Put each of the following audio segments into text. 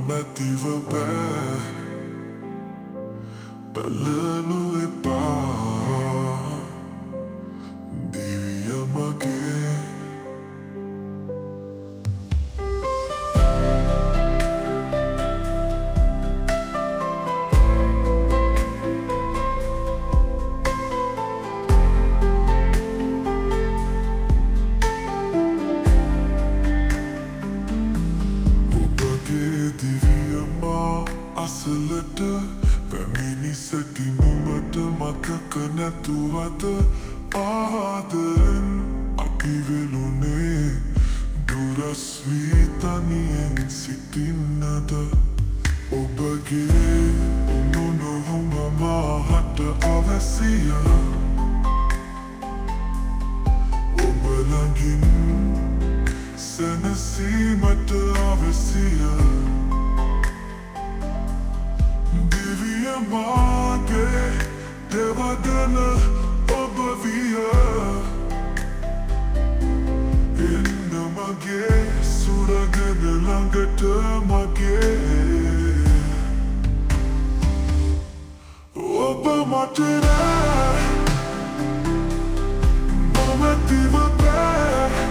නොමැතිව බෑ බලනු එපා දිවිය මගේ අසලට පැමිණි සැටි නුඹට මතක නැතුවද ආදරෙන් අපි වෙලුනේ දුරස් වී තනියෙන් සිටින්නද ඔබගේ නොනොහුම මාහට අවැසිය ඔබ ළඟින් සැනසීමට අවැසිය මාගේ දෙවදන ඔබ විය එන්න මගේ සුරගෙන ළඟට මගේ ඔබ මට රෑ නොමැතිව බෑ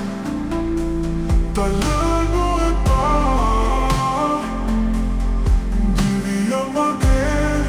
තලනු එපා දිවිය මගේ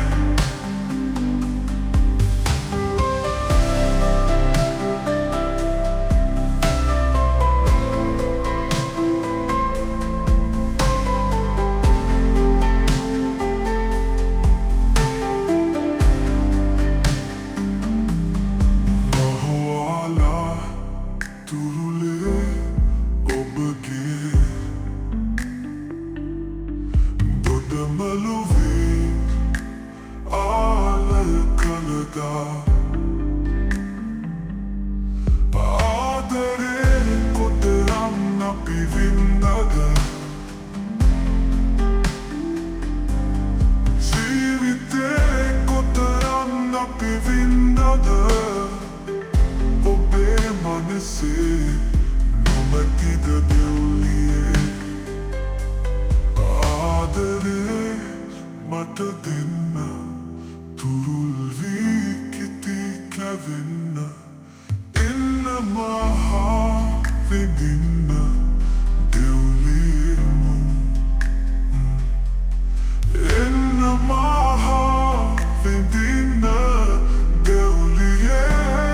පාදරේ කොතරම් අපි වින්නද ජීවිතේ කොතරම් අපි වින්නද ඔබේ මනසේ නොමැතිද දෙව්ලියේ ආදරේ මට දෙන්න තුරුල් වී කිති කැවෙන්න එන්න මහා විඳින්න දෙව්ලියේම එන්න මහා විඳින්න දෙව්ලියේ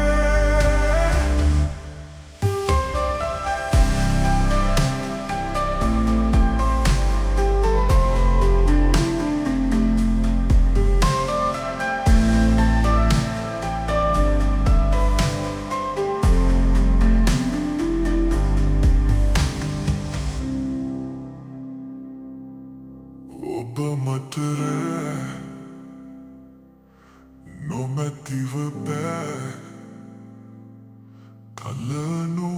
ඔබ මට රෑ නොමැතිව බෑ කලනු